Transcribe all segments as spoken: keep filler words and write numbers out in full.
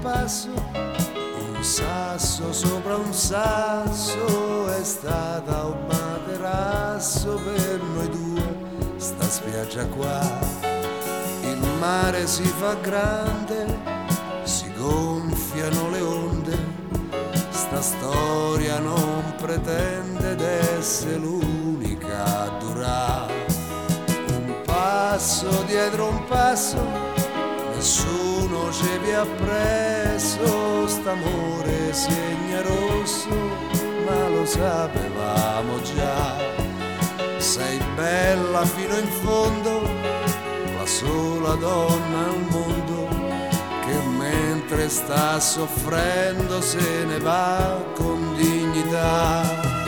passo, un sasso sopra un sasso, è stata un materasso per noi due, sta spiaggia qua. Il mare si fa grande, si gonfiano le onde, sta storia non pretende d'essere l'unica a durare. Un passo dietro un passo, nessuno ci vi ha preso, st'amore segna rosso, ma lo sapevamo già. Sei bella fino in fondo, la sola donna al mondo, che mentre sta soffrendo se ne va con dignità.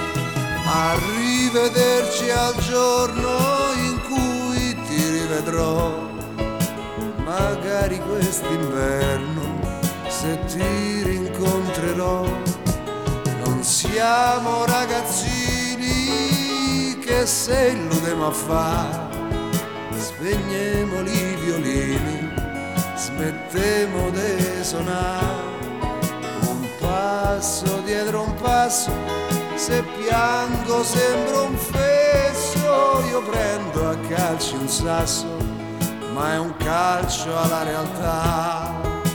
Arrivederci al giorno in cui ti rivedrò, magari quest'inverno se ti rincontrerò. Non siamo ragazzini che se illudemo a fa, spegniamo i violini, smettemo di suonare. Un passo dietro un passo, se piango sembro un fesso, io prendo a calci un sasso, ma è un calcio alla realtà.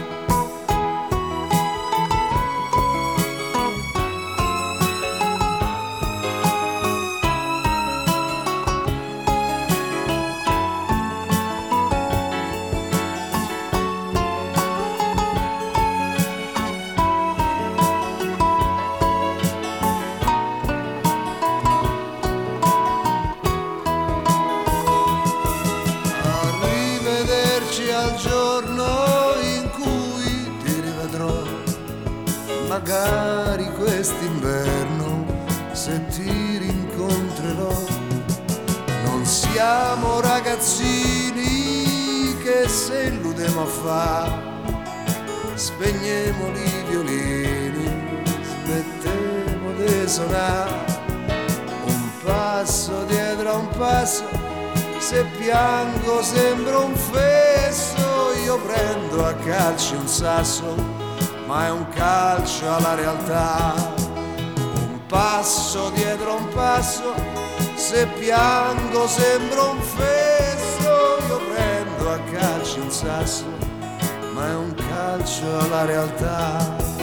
Al giorno in cui ti rivedrò, magari quest'inverno se ti rincontrerò. Non siamo ragazzini che se illudemo a fa, spegniamo i violini, smettemo di suonare. Un passo dietro a un passo, se piango sembro un fesso, io prendo a calci un sasso, ma è un calcio alla realtà. Un passo dietro un passo, se piango sembro un fesso, io prendo a calci un sasso, ma è un calcio alla realtà.